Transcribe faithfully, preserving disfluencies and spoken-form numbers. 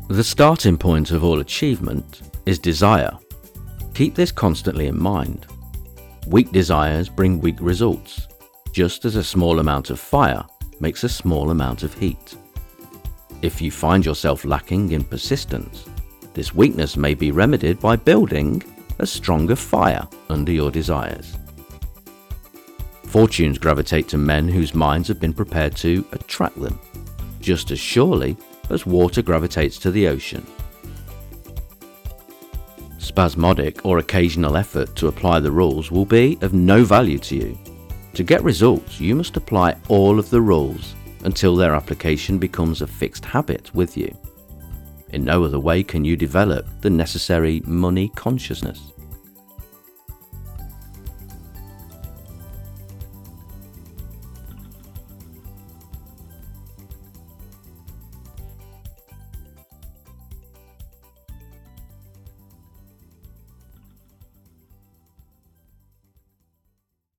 The starting point of all achievement is desire. Keep this constantly in mind. Weak desires bring weak results, just as a small amount of fire makes a small amount of heat. If you find yourself lacking in persistence, this weakness may be remedied by building a stronger fire under your desires. Fortunes gravitate to men whose minds have been prepared to attract them, just as surely as water gravitates to the ocean. Spasmodic or occasional effort to apply the rules will be of no value to you. To get results, you must apply all of the rules until their application becomes a fixed habit with you. In no other way can you develop the necessary money consciousness.